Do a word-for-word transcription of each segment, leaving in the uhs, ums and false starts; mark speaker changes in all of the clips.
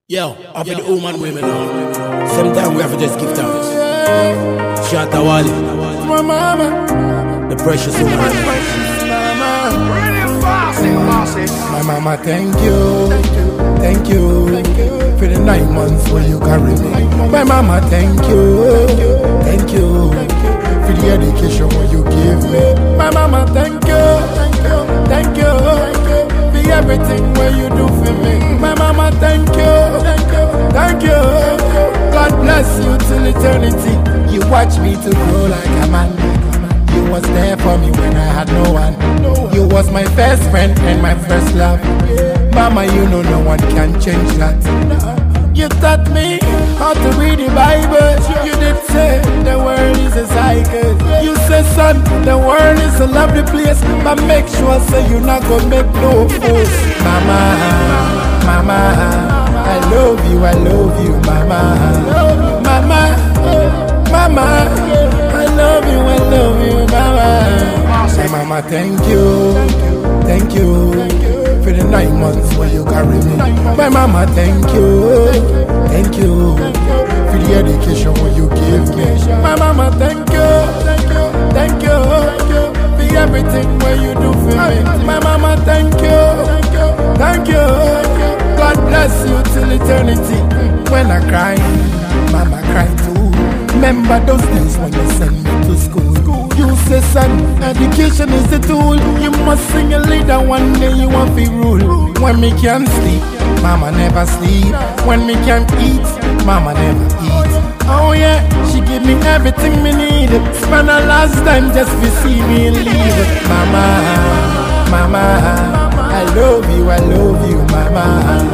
Speaker 1: Yo, up in the woman women now. Sometimes we have to just give thanks. Shatta Wale,
Speaker 2: My mama,
Speaker 1: the precious woman.
Speaker 2: my mama, thank you, thank you, for the nine months where you carry me. My mama, thank you, thank you, for the education where you give me. My mama, thank you, thank you, for everything where you do for me. My mama, thank you, thank you, God bless you till eternity. You watch me to grow like a man. You was there for me when I had no one. You was my best friend and my first love. Mama, you know no one can change that. You taught me how to read the Bible. You did say the world is a cycle. You said, son, the world is a lovely place, but make sure say you not gonna make no fools. Mama, mama, I love you, I love you, mama. Mama, mama, I love you, I love you, mama. Say, mama, thank you, thank you, for the nine months where you carry me. My mama, thank you, thank you, for the education where you give me. My mama, thank you, thank you, for everything where you do for me. My mama, thank you, thank you, God bless you till eternity. When I cry, mama cry too. Remember those days when you sent me to school. You say, son, education is the tool. You must sing a leader, one day you want to rule. When me can't sleep, mama never sleep. When me can't eat, mama never eat. Oh yeah, she give me everything me need. Spend her last time just to see me leave. Mama, mama, I love you, I love you, mama.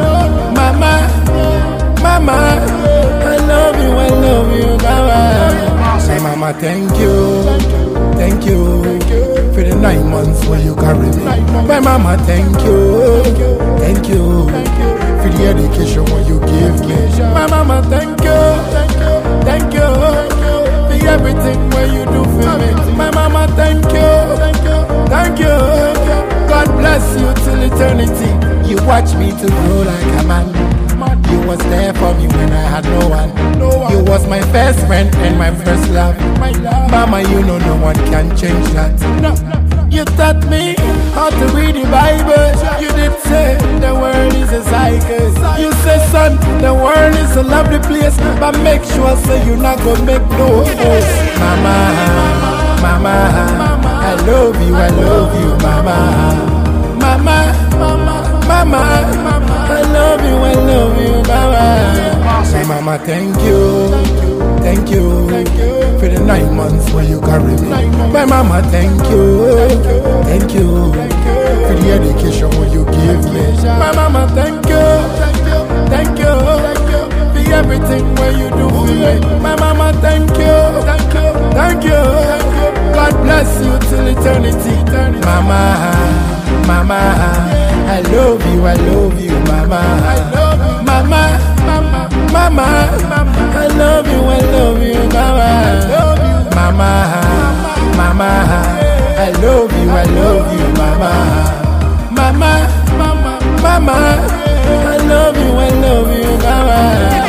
Speaker 2: Mama, mama, I love you, I love you, mama. Say, mama, thank you, thank you, for the nine months where you carry me. My mama, thank you, thank you, for the education where you give me. My mama, thank you, thank you, for everything where you do for me. My mama, thank you, thank you, God bless you till eternity. You watch me to grow like a man. You was there for me when I had no one. You was my best friend and my first love. Mama, you know no one can change that. You taught me how to read the Bible. You did say the world is a cycle. You say, son, the world is a lovely place, but make sure say you not gonna make no fools. Mama, mama, I love you, I love you, mama. Mama, mama, I love you, I love you, mama. Say, mama, thank you, thank you, for the nine months where you carry me. My mama, thank you, thank you, for the education where you give me. My mama, thank you, thank you, for everything where you do for me. My mama, thank you, thank you, God bless you till eternity. Mama, mama, I love you, I love you, mama. Mama, mama, mama, I love you, I love you, mama. Mama, mama, I love you, I love you, mama. Mama, mama, mama, I love you, I love you, mama.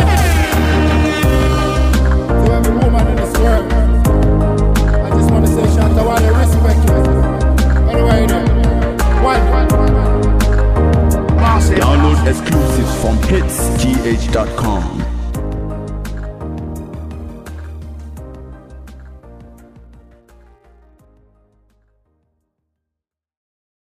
Speaker 2: To every woman in this world, I just want to say, Shatta Wale, respect you. Anyway, one, one, one.
Speaker 3: Download exclusives from hits g h dot com.